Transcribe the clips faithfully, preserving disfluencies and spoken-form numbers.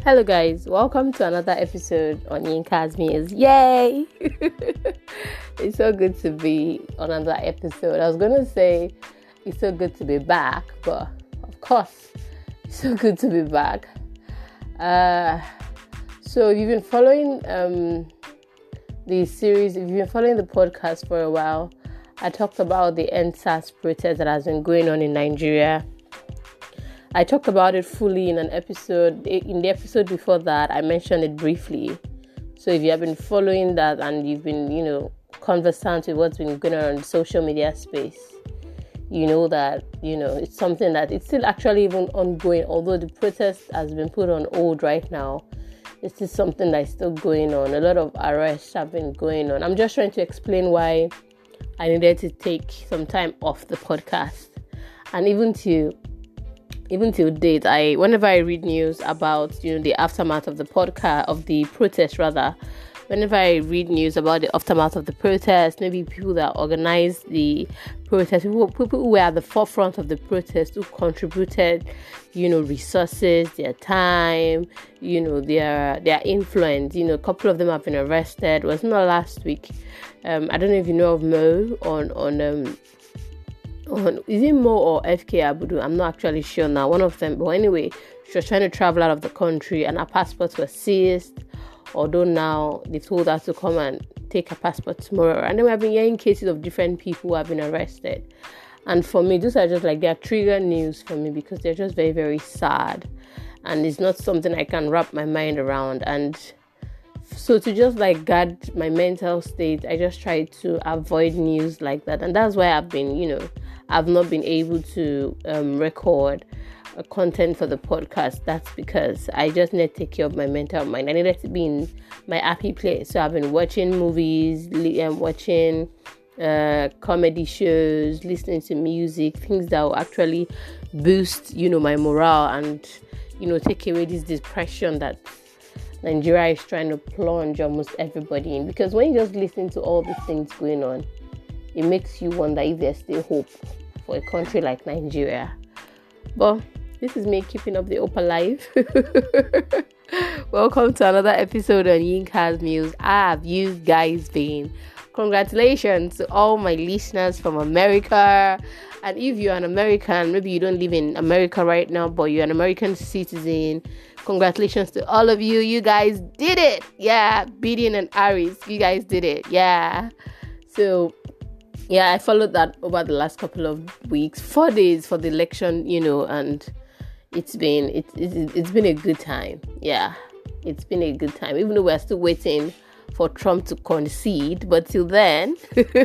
Hello guys, welcome to another episode on Yinka's Meals. Yay! It's so good to be on another episode. I was gonna say it's so good to be back, but of course it's so good to be back. Uh, so if you've been following um, the series, if you've been following the podcast for a while, I talked about the End SARS protest that has been going on in Nigeria. I talked about it fully in an episode. In the episode before that, I mentioned it briefly. So if you have been following that and you've been, you know, conversant with what's been going on in the social media space, you know that, you know, it's something that it's still actually even ongoing. Although the protest has been put on hold right now, it's still something that's still going on. A lot of arrests have been going on. I'm just trying to explain why I needed to take some time off the podcast. And even to Even till date, I whenever I read news about, you know, the aftermath of the podcast, of the protest rather, whenever I read news about the aftermath of the protest, maybe people that organized the protest, people, people who were at the forefront of the protest, who contributed, you know, resources, their time, you know, their their influence, you know, a couple of them have been arrested. It was not last week. Um, I don't know if you know of Mo on, on, um, is it Mo or F K Abudu? I'm not actually sure now. One of them. But anyway, she was trying to travel out of the country and her passports were seized. Although now they told her to come and take her passport tomorrow. And then we have been hearing cases of different people who have been arrested. And for me, those are just like, they're trigger news for me because they're just very, very sad. And it's not something I can wrap my mind around. And so to just like guard my mental state, I just try to avoid news like that. And that's why I've been, you know, I've not been able to um, record uh, content for the podcast. That's because I just need to take care of my mental mind. I needed to be in my happy place. So I've been watching movies, li- um, watching uh, comedy shows, listening to music, things that will actually boost, you know, my morale and, you know, take away this depression that Nigeria is trying to plunge almost everybody in. Because when you just listen to all these things going on, it makes you wonder if there's still hope for a country like Nigeria. But this is me keeping up the hope alive. Welcome to another episode on Yinka's Meals. How have you guys been? Congratulations to all my listeners from America. And if you're an American, maybe you don't live in America right now, but you're an American citizen, congratulations to all of you. You guys did it. Yeah, Biden and Harris, you guys did it. Yeah. So, yeah, I followed that over the last couple of weeks, four days for the election, you know, and it's been it, it, it's been a good time. Yeah, it's been a good time, even though we're still waiting for Trump to concede. But till then,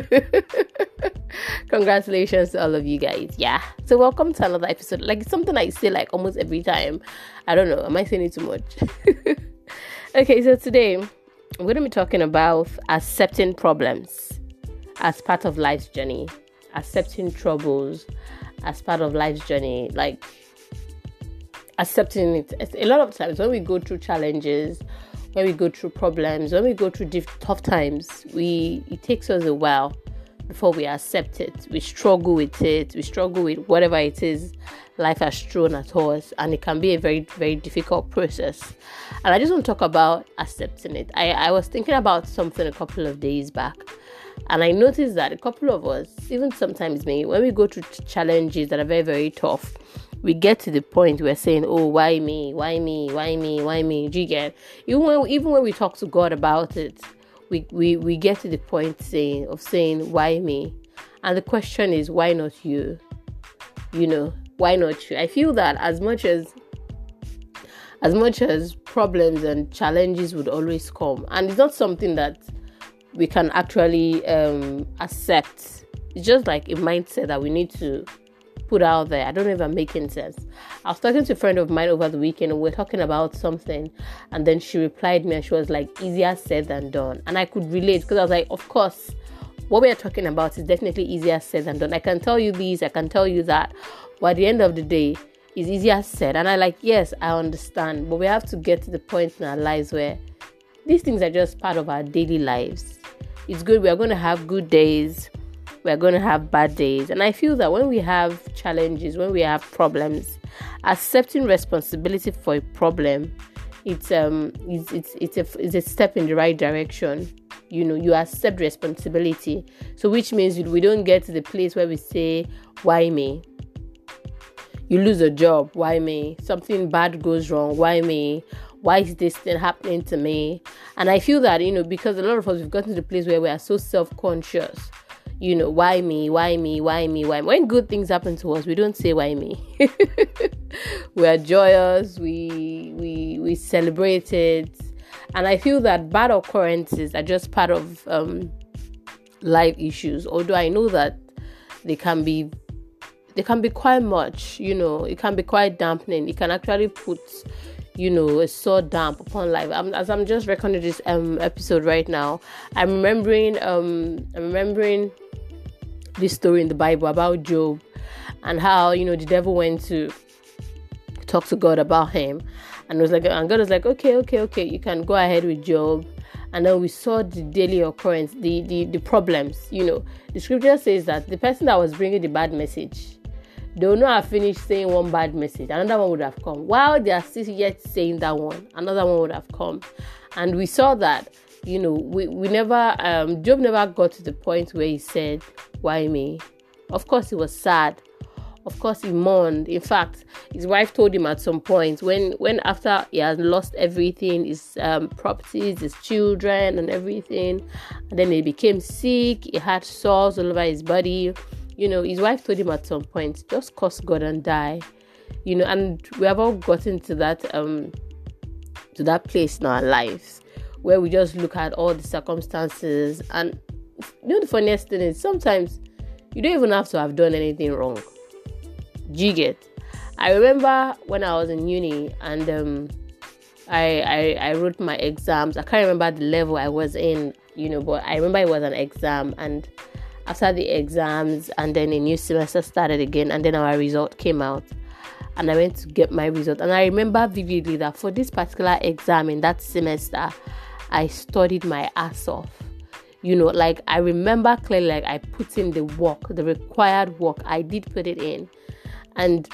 congratulations to all of you guys. Yeah. So welcome to another episode. Like something I say like almost every time. I don't know. Am I saying it too much? Okay, so today I'm going to be talking about accepting problems as part of life's journey, accepting troubles as part of life's journey, like accepting it. A lot of times when we go through challenges, when we go through problems, when we go through diff- tough times, we it takes us a while before we accept it. We struggle with it. We struggle with whatever it is life has thrown at us, and it can be a very, very difficult process. And I just want to talk about accepting it. I, I was thinking about something a couple of days back, and I noticed that a couple of us, even sometimes me, when we go through challenges that are very, very tough, we get to the point where we're saying, oh, why me? Why me? Why me? Why me? Do you get? Even when, even when we talk to God about it, we, we, we get to the point saying of saying, why me? And the question is, why not you? You know, why not you? I feel that as much as as much as problems and challenges would always come, and it's not something that we can actually um, accept. It's just like a mindset that we need to put out there. I don't know if I'm making sense. I was talking to a friend of mine over the weekend and we we're talking about something, and then she replied me and she was like, easier said than done. And I could relate because I was like, of course, what we are talking about is definitely easier said than done. I can tell you this, I can tell you that, but at the end of the day, it's easier said. And I like, yes, I understand, but we have to get to the point in our lives where these things are just part of our daily lives. It's good. We are going to have good days. We are going to have bad days. And I feel that when we have challenges, when we have problems, accepting responsibility for a problem it's um it's it's it's a it's a step in the right direction. You know, you accept responsibility. So which means we don't get to the place where we say, why me? You lose a job, why me? Something bad goes wrong, why me? Why is this thing happening to me? And I feel that, you know, because a lot of us, we've gotten to the place where we are so self-conscious. You know, why me? Why me? Why me? Why me? When good things happen to us, we don't say why me. We are joyous. We we we celebrate it. And I feel that bad occurrences are just part of um, life issues. Although I know that they can be, they can be quite much. You know, it can be quite dampening. It can actually put, you know, a sore damp upon life. I'm, as I'm just recording this um episode right now, I'm remembering um I'm remembering this story in the Bible about Job, and how, you know, the devil went to talk to God about him, and was like, and God was like, okay, okay, okay, you can go ahead with Job. And then we saw the daily occurrence, the the the problems. You know, the scripture says that the person that was bringing the bad message, they will not have finished saying one bad message, another one would have come. While they are still yet saying that one, another one would have come. And we saw that, you know, we, we never, um, Job never got to the point where he said, why me? Of course, he was sad. Of course, he mourned. In fact, his wife told him at some point, when, when after he has lost everything, his um, properties, his children and everything, and then he became sick, he had sores all over his body. You know, his wife told him at some point, just curse God and die. You know, and we have all gotten to that um to that place in our lives where we just look at all the circumstances. And you know, the funniest thing is sometimes you don't even have to have done anything wrong. Do you get? I remember when I was in uni and um I, I I wrote my exams. I can't remember the level I was in, you know, but I remember it was an exam. And after the exams, and then a new semester started again, and then our result came out, and I went to get my result. And I remember vividly that for this particular exam in that semester, I studied my ass off. You know, like I remember clearly, like I put in the work, the required work. I did put it in, and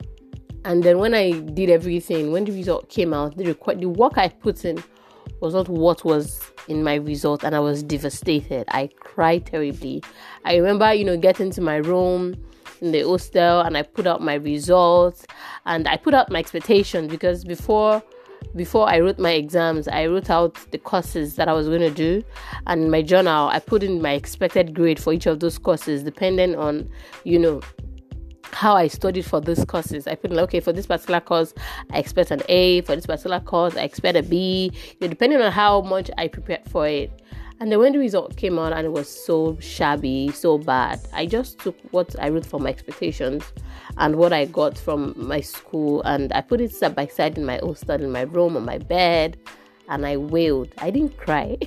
and then when I did everything, when the result came out, the requ- the work I put in was not what was in my result, and I was devastated. I cried terribly. I remember, you know, getting to my room in the hostel, and I put out my results, and I put out my expectations, because before before I wrote my exams, I wrote out the courses that I was going to do, and in my journal I put in my expected grade for each of those courses, depending on, you know, how I studied for these courses. I put in, okay, for this particular course, I expect an A. For this particular course, I expect a B. You know, depending on how much I prepared for it. And then when the result came out and it was so shabby, so bad, I just took what I wrote for my expectations and what I got from my school, and I put it side by side in my hostel, in my room, on my bed, and I wailed. I didn't cry.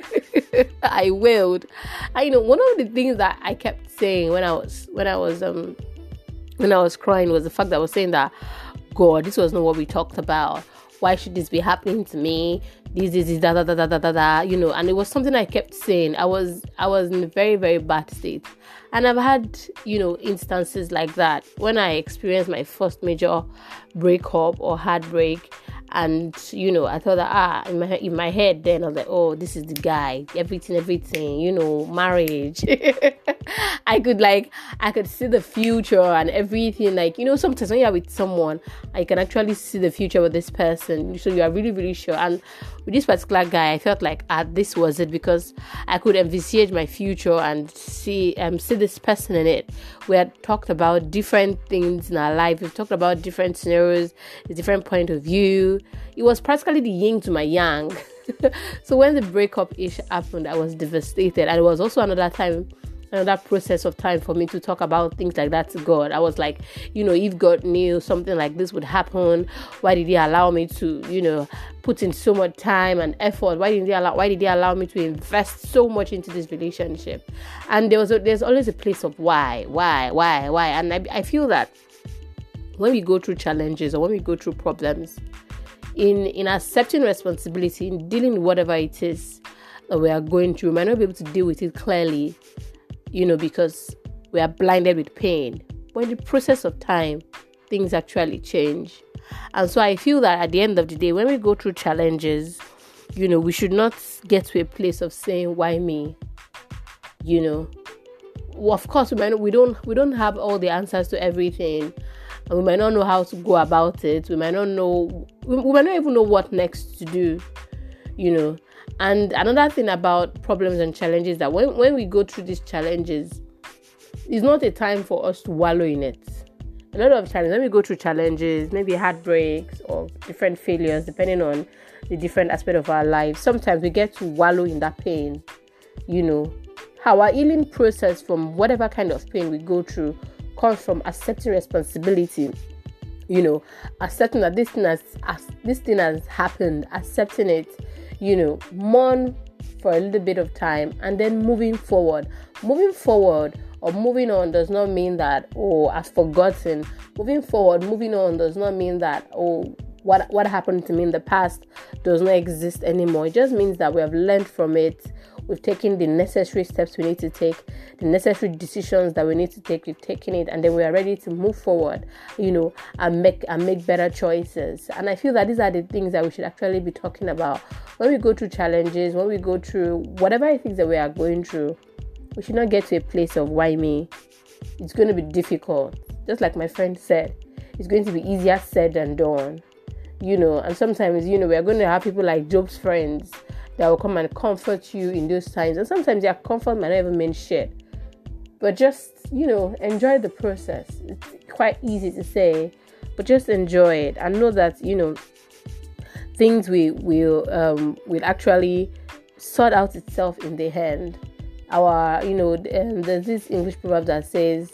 I wailed. I, you know, one of the things that I kept saying when I was when I was um when I was crying was the fact that I was saying that, God, this was not what we talked about. Why should this be happening to me? This, this, this, da, da, da, da, da, da, da, you know, and it was something I kept saying. I was, I was in a very, very bad state. And I've had, you know, instances like that when I experienced my first major breakup or heartbreak. And, you know, I thought that, ah, in my, in my head then, I was like, oh, this is the guy, everything, everything, you know, marriage. I could, like, I could see the future and everything. Like, you know, sometimes when you're with someone, I can actually see the future with this person. So you are really, really sure. And with this particular guy, I felt like, ah, this was it, because I could envisage my future and see, um, see this person in it. We had talked about different things in our life. We've talked about different scenarios, a different point of view. It was practically the yin to my yang. So when the breakup issue happened, I was devastated. And it was also another time, another process of time for me to talk about things like that to God. I was like, you know, if God knew something like this would happen, why did he allow me to, you know, put in so much time and effort? Why didn't he allow, why did he allow me to invest so much into this relationship? And there was a, there's always a place of why, why, why, why. And I, I feel that when we go through challenges or when we go through problems, in, in accepting responsibility, in dealing with whatever it is that we are going through, we might not be able to deal with it clearly, you know, because we are blinded with pain. But in the process of time, things actually change. And so I feel that at the end of the day, when we go through challenges, you know, we should not get to a place of saying, why me? You know, well, of course, we might not, we don't we don't have all the answers to everything, and we might not know how to go about it. We might not know, we, we might not even know what next to do, you know. And another thing about problems and challenges, that when, when we go through these challenges, it's not a time for us to wallow in it. A lot of times when we go through challenges, maybe heartbreaks or different failures, depending on the different aspect of our lives, sometimes we get to wallow in that pain, you know. Our healing process from whatever kind of pain we go through comes from accepting responsibility, you know, accepting that this thing has, this thing has happened, accepting it, you know, mourn for a little bit of time, and then moving forward. Moving forward or moving on does not mean that, oh, I've forgotten. Moving forward, moving on does not mean that, oh, what what happened to me in the past does not exist anymore. It just means that we have learned from it. We've taken the necessary steps we need to take, the necessary decisions that we need to take. We've taken it, and then we are ready to move forward, you know, and make and make better choices. And I feel that these are the things that we should actually be talking about when we go through challenges, when we go through whatever it is that we are going through. We should not get to a place of why me. It's going to be difficult. Just like my friend said, it's going to be easier said than done. You know, and sometimes, you know, we are going to have people like Job's friends that will come and comfort you in those times. And sometimes their comfort might not even mean shit. But just, you know, enjoy the process. It's quite easy to say, but just enjoy it. And know that, you know, things will, will, um, will actually sort out itself in the end. Our, you know, um, there's this English proverb that says,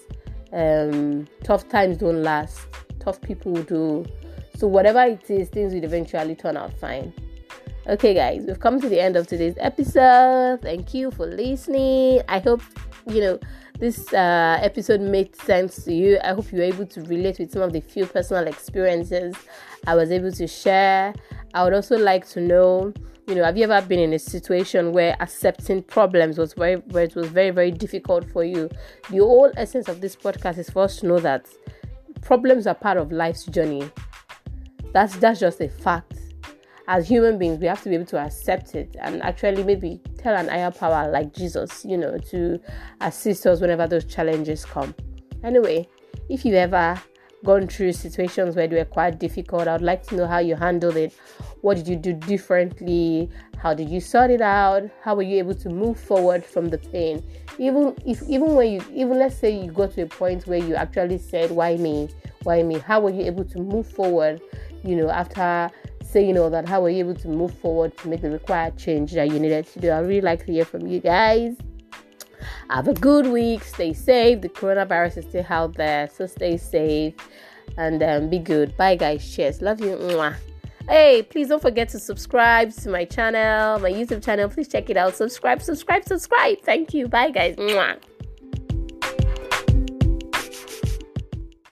um, tough times don't last. Tough people do. So whatever it is, things will eventually turn out fine. Okay, guys, we've come to the end of today's episode. Thank you for listening. I hope, you know, this uh, episode made sense to you. I hope you were able to relate with some of the few personal experiences I was able to share. I would also like to know, you know, have you ever been in a situation where accepting problems was very, where it was very, very difficult for you? The whole essence of this podcast is for us to know that problems are part of life's journey. That's that's just a fact. As human beings, we have to be able to accept it and actually maybe tell an higher power like Jesus, you know, to assist us whenever those challenges come. Anyway, if you ever gone through situations where they were quite difficult, I would like to know how you handled it. What did you do differently? How did you sort it out? How were you able to move forward from the pain? Even if, even when you, even let's say you got to a point where you actually said, why me? Why me? How were you able to move forward? You know, after saying all that, how were you able to move forward to make the required change that you needed to do? I'd really like to hear from you guys. Have a good week. Stay safe. The coronavirus is still out there, so stay safe and um, be good. Bye, guys. Cheers. Love you. Mwah. Hey, please don't forget to subscribe to my channel, my YouTube channel. Please check it out. Subscribe, subscribe, subscribe. Thank you. Bye, guys. Mwah.